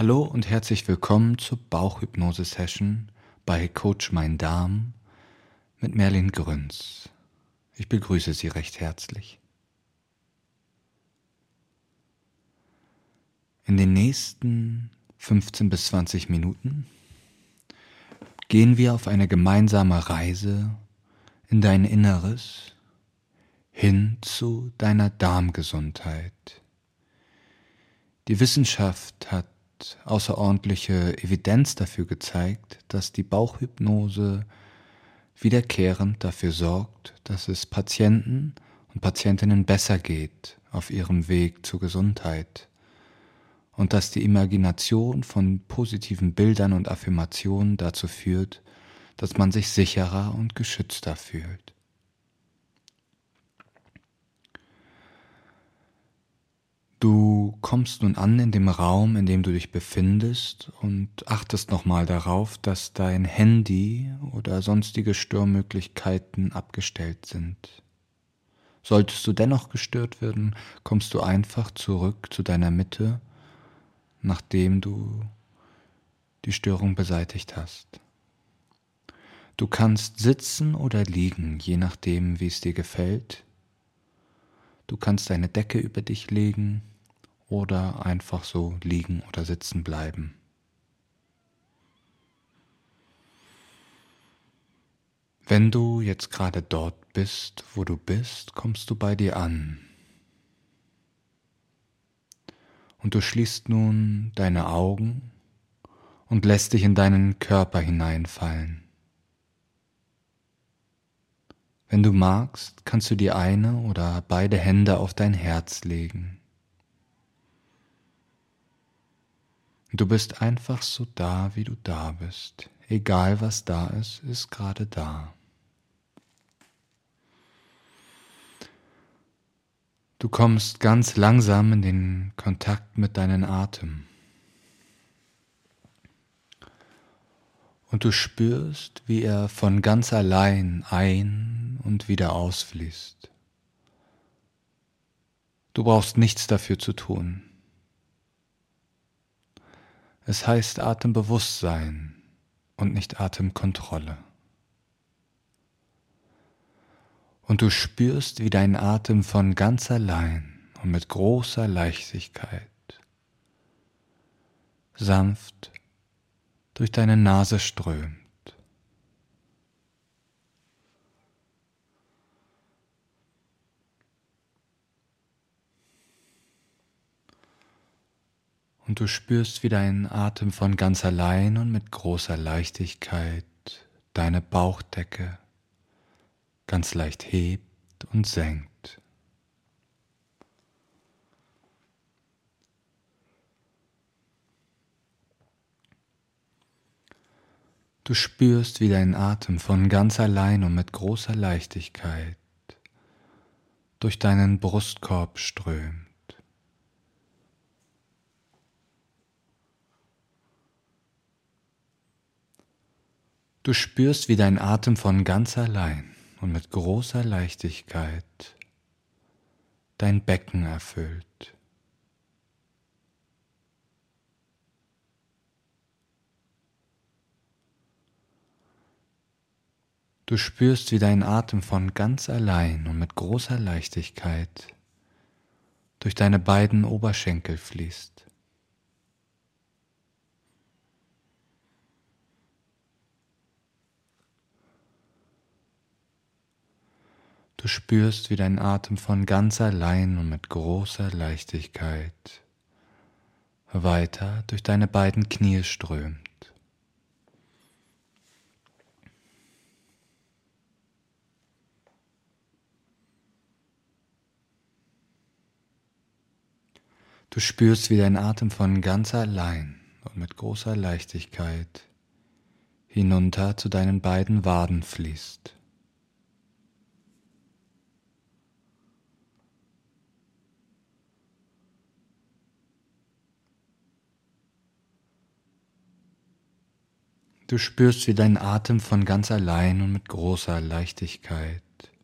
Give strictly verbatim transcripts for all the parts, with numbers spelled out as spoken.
Hallo und herzlich willkommen zur Bauchhypnose-Session bei Coach Mein Darm mit Merlin Grünz. Ich begrüße Sie recht herzlich. In den nächsten fünfzehn bis zwanzig Minuten gehen wir auf eine gemeinsame Reise in dein Inneres hin zu deiner Darmgesundheit. Die Wissenschaft hat außerordentliche Evidenz dafür gezeigt, dass die Bauchhypnose wiederkehrend dafür sorgt, dass es Patienten und Patientinnen besser geht auf ihrem Weg zur Gesundheit und dass die Imagination von positiven Bildern und Affirmationen dazu führt, dass man sich sicherer und geschützter fühlt. Du kommst nun an in dem Raum, in dem du dich befindest und achtest nochmal darauf, dass dein Handy oder sonstige Störmöglichkeiten abgestellt sind. Solltest du dennoch gestört werden, kommst du einfach zurück zu deiner Mitte, nachdem du die Störung beseitigt hast. Du kannst sitzen oder liegen, je nachdem, wie es dir gefällt. Du kannst eine Decke über dich legen oder einfach so liegen oder sitzen bleiben. Wenn du jetzt gerade dort bist, wo du bist, kommst du bei dir an. Und du schließt nun deine Augen und lässt dich in deinen Körper hineinfallen. Wenn du magst, kannst du dir eine oder beide Hände auf dein Herz legen. Du bist einfach so da, wie du da bist. Egal was da ist, ist gerade da. Du kommst ganz langsam in den Kontakt mit deinem Atem. Und du spürst, wie er von ganz allein ein- und wieder ausfließt. Du brauchst nichts dafür zu tun. Es heißt Atembewusstsein und nicht Atemkontrolle. Und du spürst, wie dein Atem von ganz allein und mit großer Leichtigkeit sanft durch deine Nase strömt. Und du spürst, wie dein Atem von ganz allein und mit großer Leichtigkeit deine Bauchdecke ganz leicht hebt und senkt. Du spürst, wie dein Atem von ganz allein und mit großer Leichtigkeit durch deinen Brustkorb strömt. Du spürst, wie dein Atem von ganz allein und mit großer Leichtigkeit dein Becken erfüllt. Du spürst, wie dein Atem von ganz allein und mit großer Leichtigkeit durch deine beiden Oberschenkel fließt. Du spürst, wie dein Atem von ganz allein und mit großer Leichtigkeit weiter durch deine beiden Knie strömt. Du spürst, wie dein Atem von ganz allein und mit großer Leichtigkeit hinunter zu deinen beiden Waden fließt. Du spürst, wie dein Atem von ganz allein und mit großer Leichtigkeit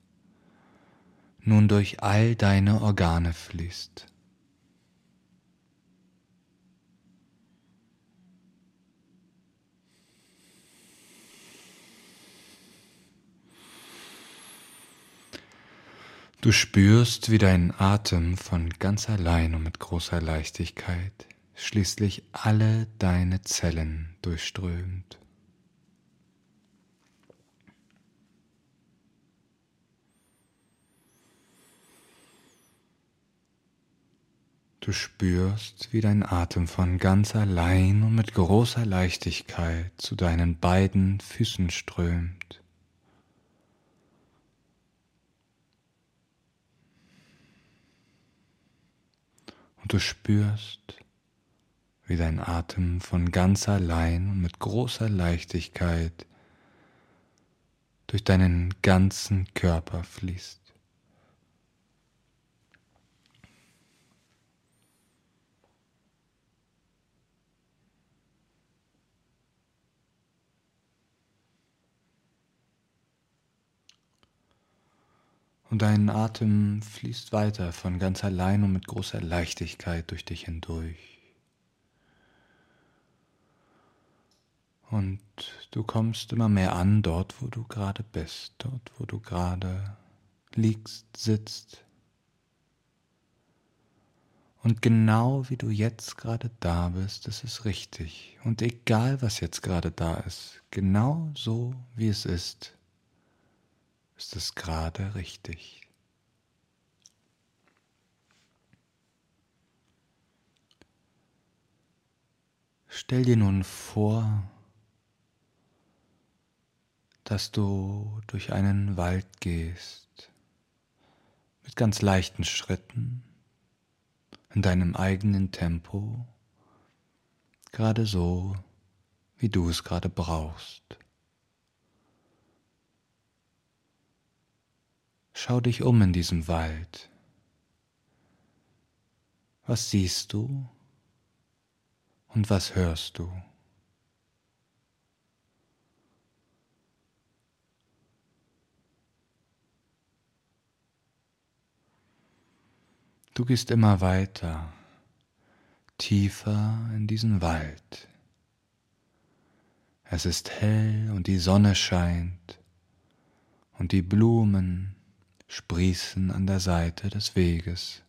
nun durch all deine Organe fließt. Du spürst, wie dein Atem von ganz allein und mit großer Leichtigkeit schließlich alle deine Zellen durchströmt. Du spürst, wie dein Atem von ganz allein und mit großer Leichtigkeit zu deinen beiden Füßen strömt. Und du spürst, wie dein Atem von ganz allein und mit großer Leichtigkeit durch deinen ganzen Körper fließt. Und dein Atem fließt weiter von ganz allein und mit großer Leichtigkeit durch dich hindurch. Und du kommst immer mehr an, dort wo du gerade bist, dort wo du gerade liegst, sitzt. Und genau wie du jetzt gerade da bist, ist es richtig. Und egal was jetzt gerade da ist, genau so wie es ist, ist es gerade richtig. Stell dir nun vor, dass du durch einen Wald gehst, mit ganz leichten Schritten, in deinem eigenen Tempo, gerade so, wie du es gerade brauchst. Schau dich um in diesem Wald. Was siehst du und was hörst du? Du gehst immer weiter, tiefer in diesen Wald. Es ist hell und die Sonne scheint und die Blumen sprießen an der Seite des Weges.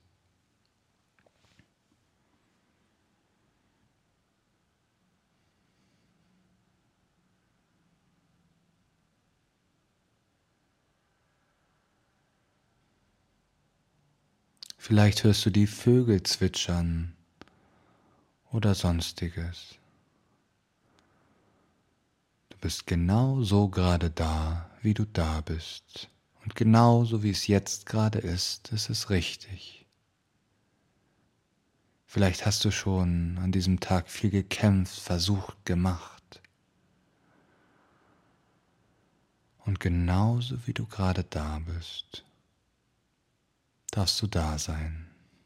Vielleicht hörst du die Vögel zwitschern oder sonstiges. Du bist genau so gerade da, wie du da bist. Und genauso wie es jetzt gerade ist, ist es richtig. Vielleicht hast du schon an diesem Tag viel gekämpft, versucht, gemacht. Und genauso wie du gerade da bist, darfst du da sein.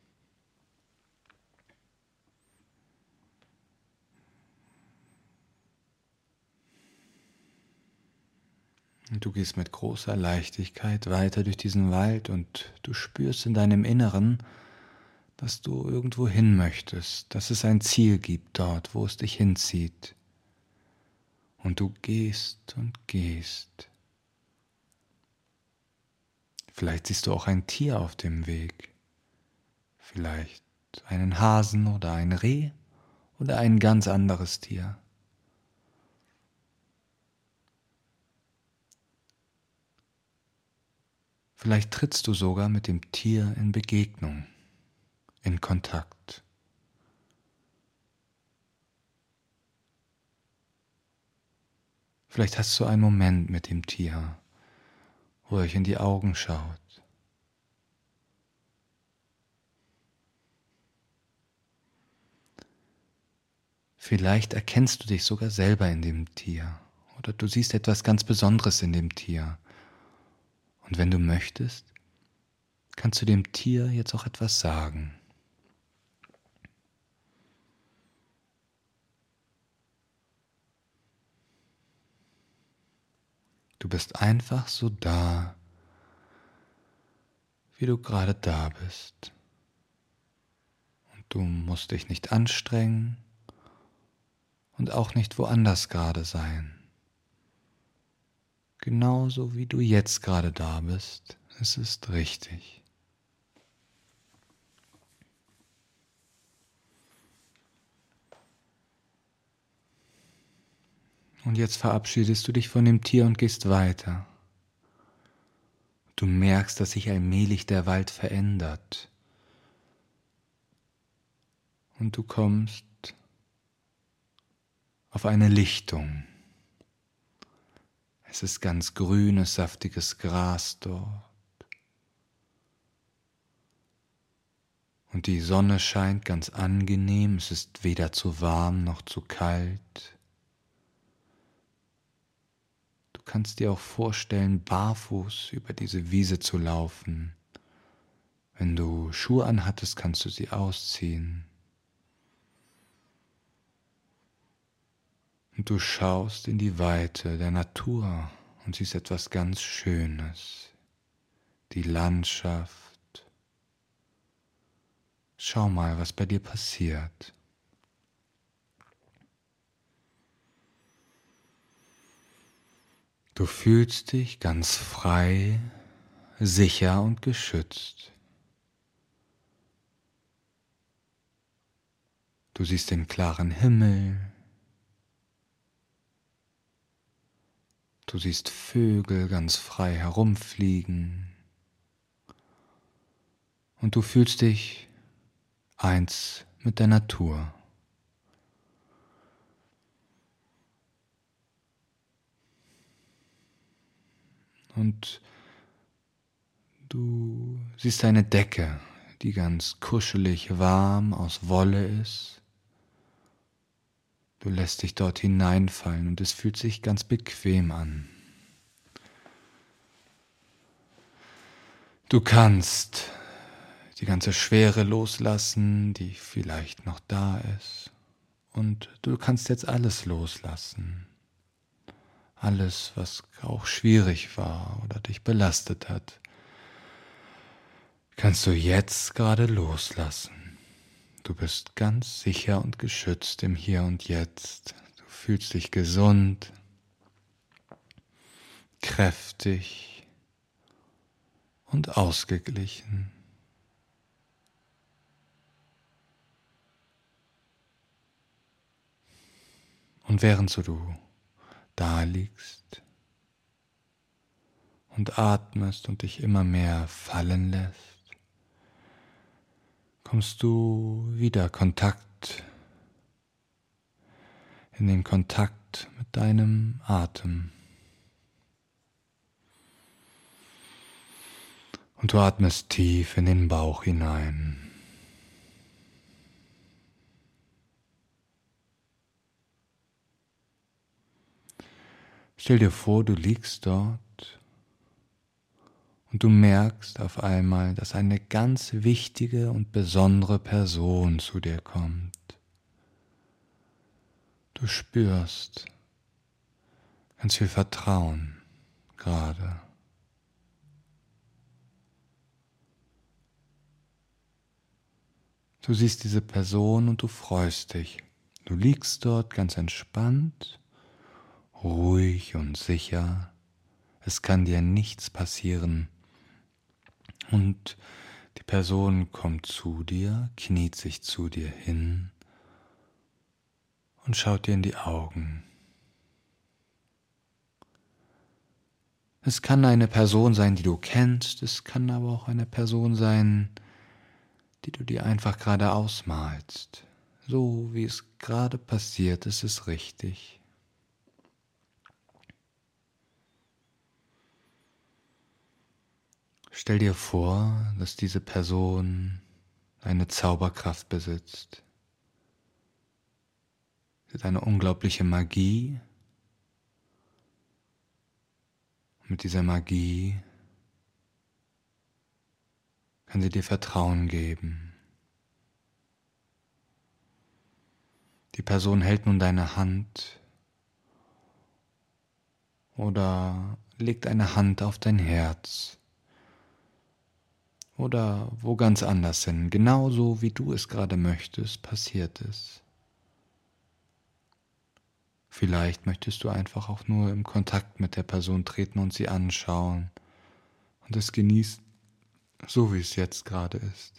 Und du gehst mit großer Leichtigkeit weiter durch diesen Wald und du spürst in deinem Inneren, dass du irgendwo hin möchtest, dass es ein Ziel gibt dort, wo es dich hinzieht. Und du gehst und gehst. Vielleicht siehst du auch ein Tier auf dem Weg. Vielleicht einen Hasen oder ein Reh oder ein ganz anderes Tier. Vielleicht trittst du sogar mit dem Tier in Begegnung, in Kontakt. Vielleicht hast du einen Moment mit dem Tier, wo er euch in die Augen schaut. Vielleicht erkennst du dich sogar selber in dem Tier oder du siehst etwas ganz Besonderes in dem Tier. Und wenn du möchtest, kannst du dem Tier jetzt auch etwas sagen. Du bist einfach so da, wie du gerade da bist. Und du musst dich nicht anstrengen und auch nicht woanders gerade sein. Genauso wie du jetzt gerade da bist, es ist richtig. Und jetzt verabschiedest du dich von dem Tier und gehst weiter. Du merkst, dass sich allmählich der Wald verändert. Und du kommst auf eine Lichtung. Es ist ganz grünes, saftiges Gras dort. Und die Sonne scheint ganz angenehm. Es ist weder zu warm noch zu kalt. Du kannst dir auch vorstellen, barfuß über diese Wiese zu laufen. Wenn du Schuhe anhattest, kannst du sie ausziehen. Und du schaust in die Weite der Natur und siehst etwas ganz Schönes. Die Landschaft. Schau mal, was bei dir passiert. Du fühlst dich ganz frei, sicher und geschützt. Du siehst den klaren Himmel. Du siehst Vögel ganz frei herumfliegen. Und du fühlst dich eins mit der Natur. Und du siehst eine Decke, die ganz kuschelig warm aus Wolle ist. Du lässt dich dort hineinfallen und es fühlt sich ganz bequem an. Du kannst die ganze Schwere loslassen, die vielleicht noch da ist. Und du kannst jetzt alles loslassen. Alles, was auch schwierig war oder dich belastet hat, kannst du jetzt gerade loslassen. Du bist ganz sicher und geschützt im Hier und Jetzt. Du fühlst dich gesund, kräftig und ausgeglichen. Und während so du da liegst und atmest und dich immer mehr fallen lässt, kommst du wieder Kontakt in den Kontakt mit deinem Atem. Und du atmest tief in den Bauch hinein. Stell dir vor, du liegst dort und du merkst auf einmal, dass eine ganz wichtige und besondere Person zu dir kommt. Du spürst ganz viel Vertrauen gerade. Du siehst diese Person und du freust dich. Du liegst dort ganz entspannt, ruhig und sicher. Es kann dir nichts passieren. Und die Person kommt zu dir, kniet sich zu dir hin und schaut dir in die Augen. Es kann eine Person sein, die du kennst, es kann aber auch eine Person sein, die du dir einfach gerade ausmalst. So wie es gerade passiert, ist es richtig. Stell dir vor, dass diese Person eine Zauberkraft besitzt. Sie hat eine unglaubliche Magie. Mit dieser Magie kann sie dir Vertrauen geben. Die Person hält nun deine Hand oder legt eine Hand auf dein Herz oder wo ganz anders hin. Genauso wie du es gerade möchtest, passiert es. Vielleicht möchtest du einfach auch nur im Kontakt mit der Person treten und sie anschauen und es genießen, so wie es jetzt gerade ist.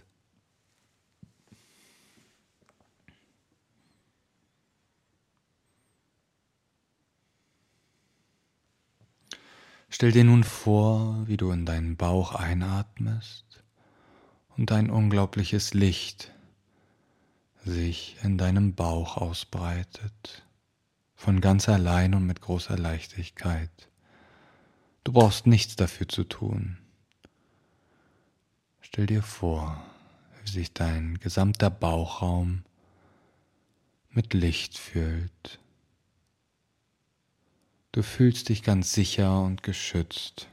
Stell dir nun vor, wie du in deinen Bauch einatmest und ein unglaubliches Licht sich in deinem Bauch ausbreitet, von ganz allein und mit großer Leichtigkeit. Du brauchst nichts dafür zu tun. Stell dir vor, wie sich dein gesamter Bauchraum mit Licht füllt. Du fühlst dich ganz sicher und geschützt.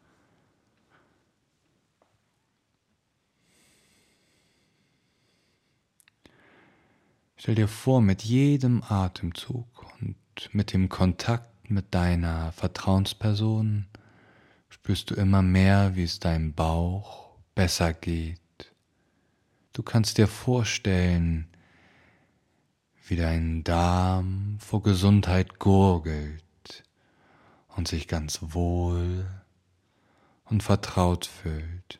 Stell dir vor, mit jedem Atemzug und mit dem Kontakt mit deiner Vertrauensperson spürst du immer mehr, wie es deinem Bauch besser geht. Du kannst dir vorstellen, wie dein Darm vor Gesundheit gurgelt und sich ganz wohl und vertraut fühlt.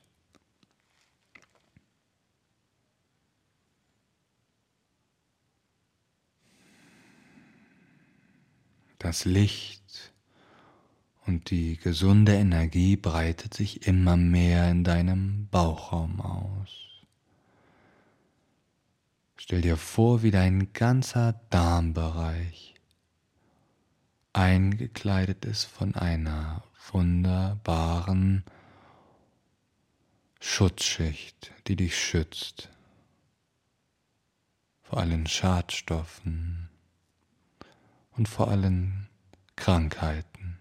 Das Licht und die gesunde Energie breitet sich immer mehr in deinem Bauchraum aus. Stell dir vor, wie dein ganzer Darmbereich eingekleidet ist von einer wunderbaren Schutzschicht, die dich schützt vor allen Schadstoffen und vor allen Krankheiten.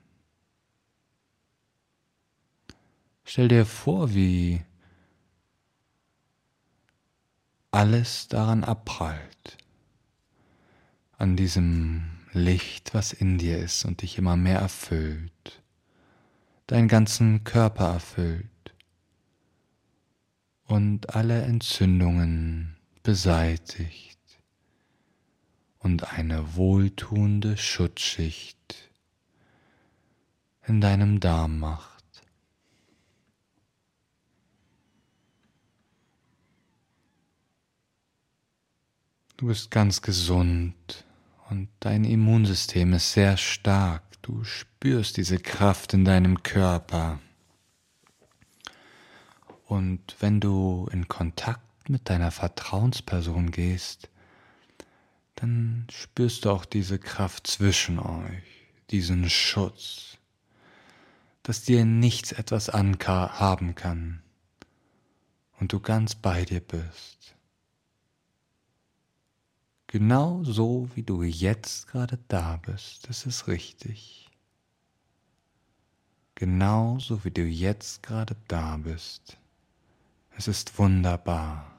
Stell dir vor, wie alles daran abprallt, an diesem Licht, was in dir ist und dich immer mehr erfüllt, deinen ganzen Körper erfüllt und alle Entzündungen beseitigt und eine wohltuende Schutzschicht in deinem Darm macht. Du bist ganz gesund und dein Immunsystem ist sehr stark. Du spürst diese Kraft in deinem Körper. Und wenn du in Kontakt mit deiner Vertrauensperson gehst, dann spürst du auch diese Kraft zwischen euch, diesen Schutz, dass dir nichts etwas anhaben kann und du ganz bei dir bist. Genau so, wie du jetzt gerade da bist, das ist richtig. Genau so, wie du jetzt gerade da bist. Es ist wunderbar.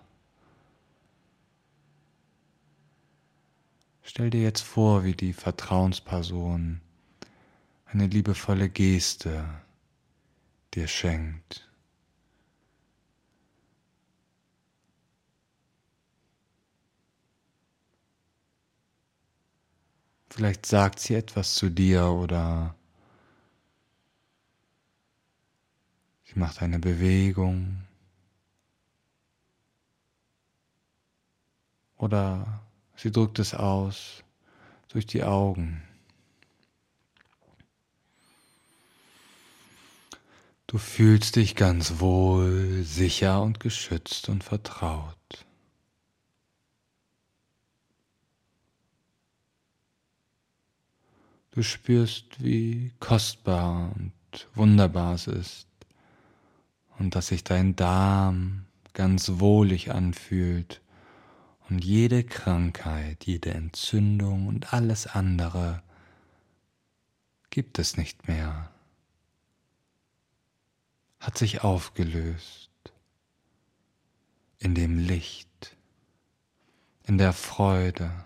Stell dir jetzt vor, wie die Vertrauensperson eine liebevolle Geste dir schenkt. Vielleicht sagt sie etwas zu dir oder sie macht eine Bewegung oder sie drückt es aus durch die Augen. Du fühlst dich ganz wohl, sicher und geschützt und vertraut. Du spürst, wie kostbar und wunderbar es ist und dass sich dein Darm ganz wohlig anfühlt und jede Krankheit, jede Entzündung und alles andere gibt es nicht mehr, hat sich aufgelöst in dem Licht, in der Freude,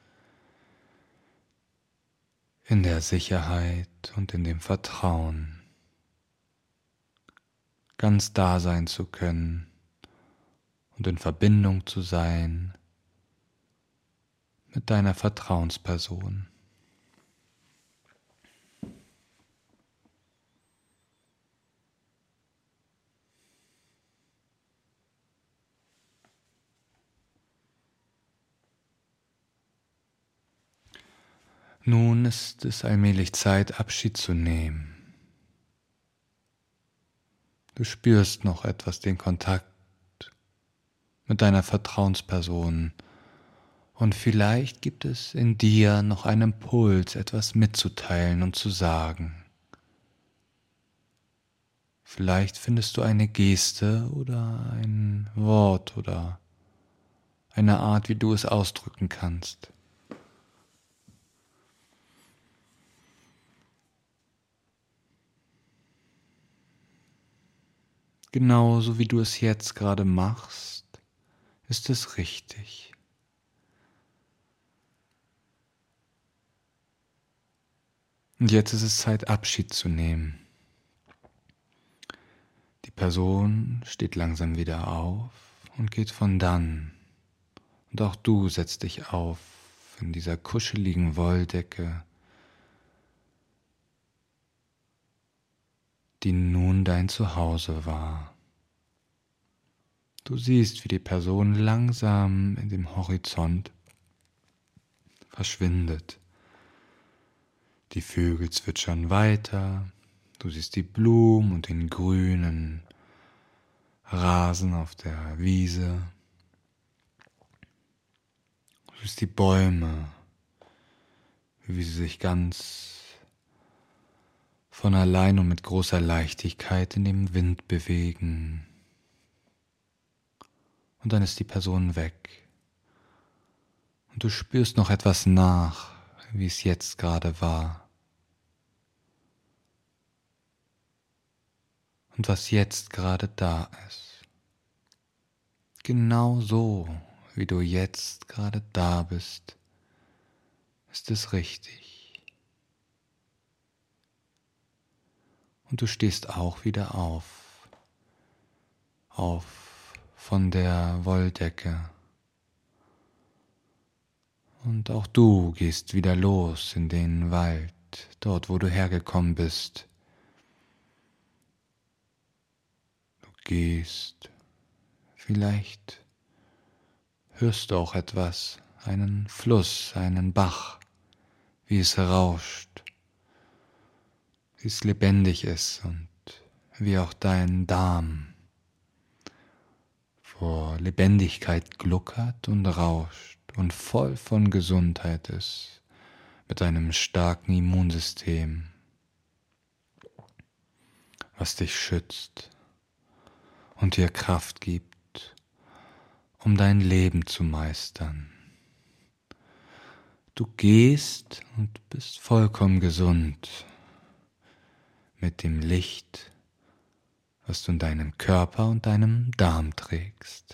in der Sicherheit und in dem Vertrauen, ganz da sein zu können und in Verbindung zu sein mit deiner Vertrauensperson. Nun ist es allmählich Zeit, Abschied zu nehmen. Du spürst noch etwas den Kontakt mit deiner Vertrauensperson und vielleicht gibt es in dir noch einen Impuls, etwas mitzuteilen und zu sagen. Vielleicht findest du eine Geste oder ein Wort oder eine Art, wie du es ausdrücken kannst. Genauso wie du es jetzt gerade machst, ist es richtig. Und jetzt ist es Zeit, Abschied zu nehmen. Die Person steht langsam wieder auf und geht von dann. Und auch du setzt dich auf in dieser kuscheligen Wolldecke, die nun dein Zuhause war. Du siehst, wie die Person langsam in dem Horizont verschwindet. Die Vögel zwitschern weiter, du siehst die Blumen und den grünen Rasen auf der Wiese. Du siehst die Bäume, wie sie sich ganz von allein und mit großer Leichtigkeit in dem Wind bewegen. Und dann ist die Person weg. Und du spürst noch etwas nach, wie es jetzt gerade war. Und was jetzt gerade da ist. Genau so, wie du jetzt gerade da bist, ist es richtig. Und du stehst auch wieder auf, auf von der Wolldecke. Und auch du gehst wieder los in den Wald, dort wo du hergekommen bist. Du gehst, vielleicht hörst du auch etwas, einen Fluss, einen Bach, wie es rauscht. Wie es lebendig ist und wie auch dein Darm vor Lebendigkeit gluckert und rauscht und voll von Gesundheit ist, mit einem starken Immunsystem, was dich schützt und dir Kraft gibt, um dein Leben zu meistern. Du gehst und bist vollkommen gesund. Mit dem Licht, was du in deinem Körper und deinem Darm trägst.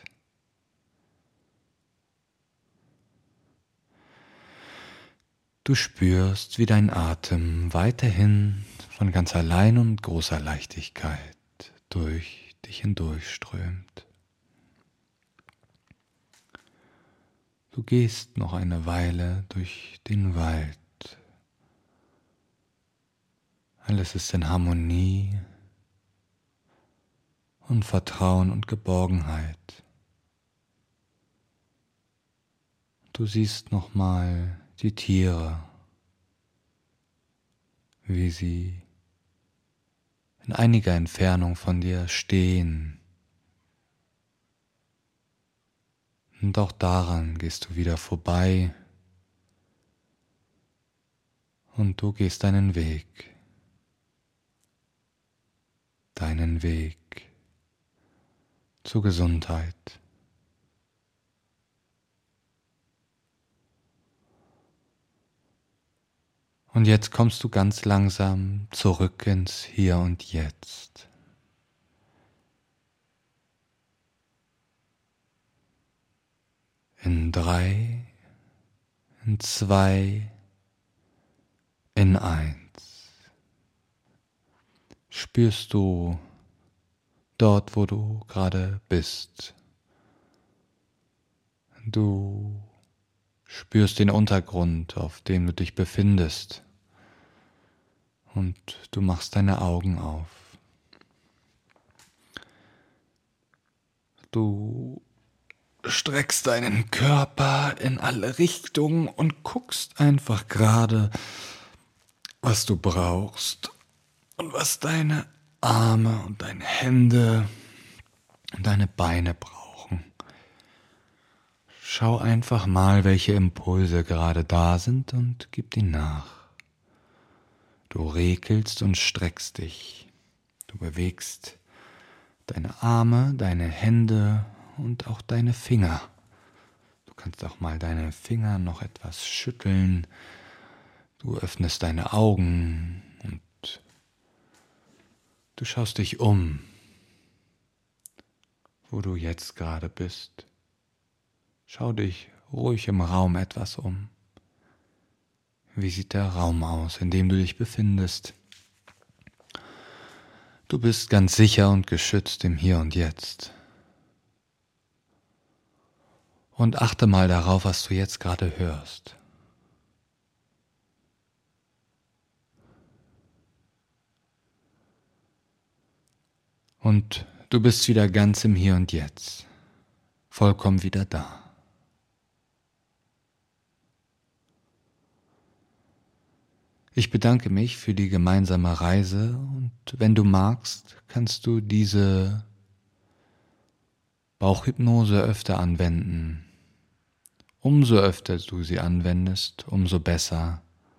Du spürst, wie dein Atem weiterhin von ganz allein und großer Leichtigkeit durch dich hindurchströmt. Du gehst noch eine Weile durch den Wald. Alles ist in Harmonie und Vertrauen und Geborgenheit. Du siehst nochmal die Tiere, wie sie in einiger Entfernung von dir stehen. Und auch daran gehst du wieder vorbei und du gehst deinen Weg. Deinen Weg zur Gesundheit. Und jetzt kommst du ganz langsam zurück ins Hier und Jetzt. In drei, in zwei, in eins. Spürst du dort, wo du gerade bist. Du spürst den Untergrund, auf dem du dich befindest. Und du machst deine Augen auf. Du streckst deinen Körper in alle Richtungen und guckst einfach gerade, was du brauchst und was deine Arme und deine Hände und deine Beine brauchen. Schau einfach mal, welche Impulse gerade da sind und gib ihnen nach. Du rekelst und streckst dich. Du bewegst deine Arme, deine Hände und auch deine Finger. Du kannst auch mal deine Finger noch etwas schütteln. Du öffnest deine Augen und du schaust dich um, wo du jetzt gerade bist. Schau dich ruhig im Raum etwas um. Wie sieht der Raum aus, in dem du dich befindest? Du bist ganz sicher und geschützt im Hier und Jetzt. Und achte mal darauf, was du jetzt gerade hörst. Und du bist wieder ganz im Hier und Jetzt, vollkommen wieder da. Ich bedanke mich für die gemeinsame Reise und wenn du magst, kannst du diese Bauchhypnose öfter anwenden. Umso öfter du sie anwendest, umso besser,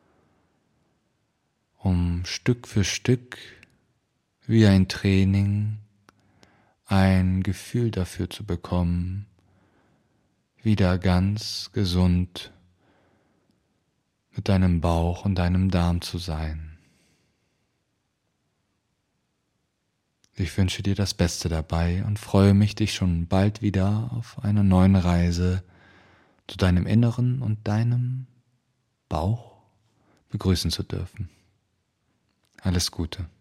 um Stück für Stück wie ein Training ein Gefühl dafür zu bekommen, wieder ganz gesund mit deinem Bauch und deinem Darm zu sein. Ich wünsche dir das Beste dabei und freue mich, dich schon bald wieder auf einer neuen Reise zu deinem Inneren und deinem Bauch begrüßen zu dürfen. Alles Gute.